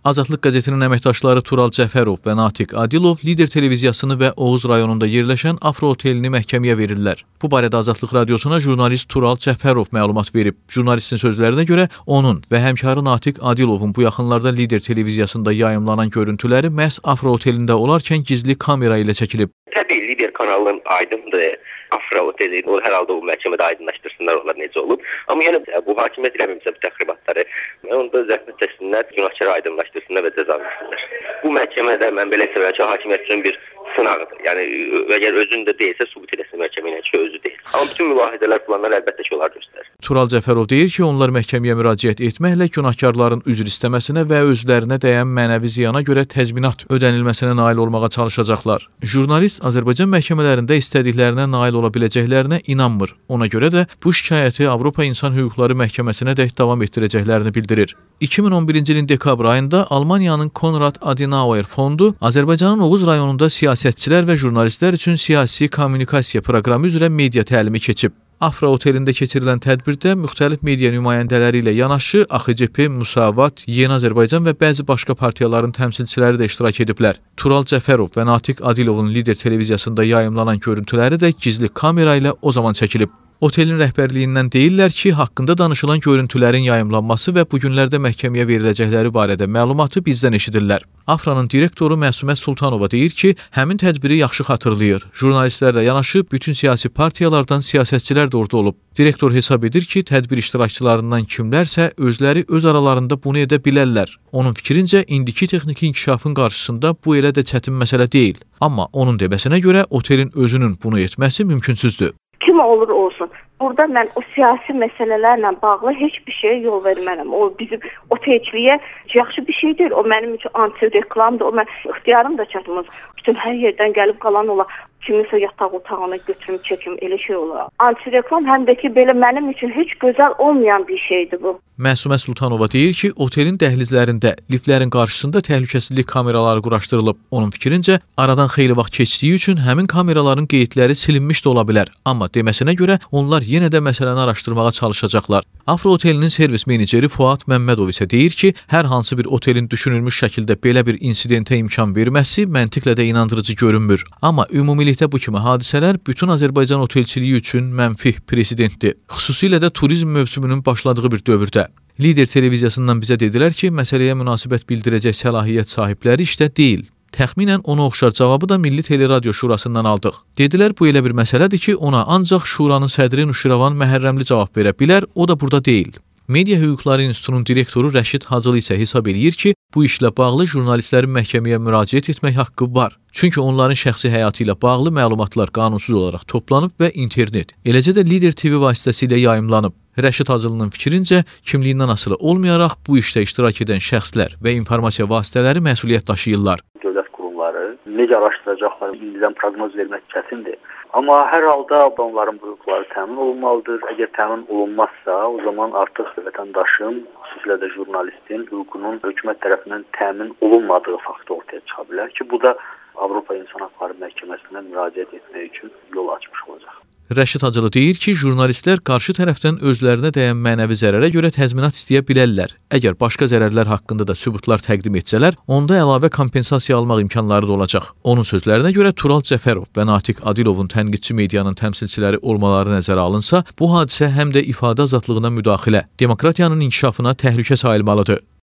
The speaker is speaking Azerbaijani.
Azadlıq qəzetinin əməkdaşları Tural Cəfərov və Natiq Adilov Lider televiziyasını və Oğuz rayonunda yerləşən Afro otelini məhkəməyə verirlər. Bu barədə Azadlıq radiosuna jurnalist Tural Cəfərov məlumat verib. Jurnalistin sözlərinə görə onun və həmkarı Natiq Adilovun bu yaxınlarda Lider televiziyasında yayımlanan görüntüləri məhz Afro otelində olarkən gizli kamera ilə çəkilib. Təbii Lider kanalının aydındır. Afro oteli, o hər halda o məhkəmədə aydınlaşdırsınlar onlar necə olub. Amma yəni bu hakimiyyət eləməmişsə bu təxribatları, onda zəhmət çəksinlər, günahkarı aydınlaşdırsınlar və cəza versinlər. Bu məhkəmədə mən belə sevirəm ki, hakimiyyət üçün bir sınaqdır. Yəni əgər özündə deyilsə, sübut eləsin məhkəmə ilə ki, özü deyil. Amma bütün mülahizələr, planlar əlbəttə ki, onlar göstərir. Tural Cəfərov deyir ki, onlar məhkəməyə müraciət etməklə günahkarların üzr istəməsinə və özlərinə dəyən mənəvi ziyana görə təzminat ödənilməsinə nail olmağa çalışacaqlar. Jurnalist Azərbaycan məhkəmələrində istədiklərinə nail ola biləcəklərinə inanmır. Ona görə də bu şikayəti Avropa İnsan Hüquqları Məhkəməsinədək davam etdirəcəklərini bildirir. 2011-ci ilin dekabr ayında Almaniyanın Konrad Adenauer fondu Azərbaycanın Oğuz rayonunda siyasətçilər və jurnalistlər üçün siyasi kommunikasiya proqramı üzrə media təlimi keçib. Afra otelində keçirilən tədbirdə müxtəlif media nümayəndələri ilə yanaşı AXCP, Müsavat, Yeni Azərbaycan və bəzi başqa partiyaların təmsilçiləri də iştirak ediblər. Tural Cəfərov və Natiq Adilovun Lider televiziyasında yayımlanan görüntüləri də gizli kamera ilə o zaman çəkilib. Otelin rəhbərliyindən deyirlər ki, haqqında danışılan görüntülərin yayımlanması və bu günlərdə məhkəməyə veriləcəkləri barədə məlumatı bizdən eşidirlər. Afranın direktoru Məsumə Sultanova deyir ki, həmin tədbiri yaxşı xatırlayır. Jurnalistlərlə yanaşı bütün siyasi partiyalardan siyasətçilər də orada olub. Direktor hesab edir ki, tədbir iştirakçılarından kimlərsə özləri öz aralarında bunu edə bilərlər. Onun fikrincə, indiki texniki inkişafın qarşısında bu elə də çətin məsələ deyil. Amma onun deməsinə görə otelin özünün bunu etməsi mümkünsüzdür. Kim olur olsun. Burada mən o siyasi məsələlərlə bağlı heç bir şeyə yol vermərəm. O bizim otelçiliyə yaxşı bir şey deyil. O mənim üçün anti-reklamdır. O mən ixtiyarım da çatmaz. Bütün hər yerdən gəlib qalan ola kiminsə yataq otağına götürüm, çəkim, elə şey olar. Anti-reklam həm də ki, belə mənim üçün heç gözəl olmayan bir şeydir bu. Məsumə Sultanova deyir ki, otelin dəhlizlərində, liftlərin qarşısında təhlükəsizlik kameraları quraşdırılıb. Onun fikrincə, aradan xeyli vaxt keçdiyi üçün həmin kameraların qeydləri silinmiş də ola bilər. Amma deməsinə görə onlar yenə də məsələni araşdırmağa çalışacaqlar. Afro otelinin servis meneceri Fuad Məmmədov isə deyir ki, hər hansı bir otelin düşünülmüş şəkildə belə bir insidentə imkan verməsi məntiqlə də inandırıcı görünmür. Amma ümumilikdə bu kimi hadisələr bütün Azərbaycan otelçiliyi üçün mənfi presidentdir. Xüsusilə də turizm mövsümünün başladığı bir dövrdə. Lider televiziyasından bizə dedilər ki, məsələyə münasibət bildirəcək səlahiyyət sahibləri işdə deyil. Təxminən ona oxşar cavabı da Milli Teleradio Şurasından aldıq. Dedilər, bu elə bir məsələdir ki, ona ancaq Şuranın sədri Nuşiravan Məhərrəmli cavab verə bilər, o da burada deyil. Media Hüquqları İnstitutunun direktoru Rəşid Hacılı isə hesab eləyir ki, bu işlə bağlı jurnalistlərin məhkəməyə müraciət etmək haqqı var. Çünki onların şəxsi həyatı ilə bağlı məlumatlar qanunsuz olaraq toplanıb və internet, eləcə də Lider TV vasitəsilə yayımlanıb. Rəşid Hacılının fikrincə, kimliyindən asılı olmayaraq bu işdə iştirak edən şəxslər və informasiya vasitələri məsuliyyət daşıyırlar. Dövlət qurumları necə araşdıracaqlar, indidən proqnoz vermək çətindir. Amma hər halda onların hüquqları təmin olunmalıdır. Əgər təmin olunmazsa, o zaman artıq vətəndaşın, xüsusilə də jurnalistin hüququnun hökumət tərəfindən təmin olunmadığı faktı ortaya çıxa bilər ki, bu da Avropa İnsan Hüquqları Məhkəməsinə müraciət etmək üçün yol açmış olacaq. Rəşid Hacılı deyir ki, jurnalistlər qarşı tərəfdən özlərinə dəyən mənəvi zərərə görə təzminat istəyə bilərlər. Əgər başqa zərərlər haqqında da sübutlar təqdim etsələr, onda əlavə kompensasiya almaq imkanları da olacaq. Onun sözlərinə görə Tural Cəfərov və Natiq Adilovun tənqidçi medianın təmsilçiləri olmaları nəzərə alınsa, bu hadisə həm də ifadə azadlığına müdaxilə, demokratiyanın inkişafına təhlükə sayılmalıdır.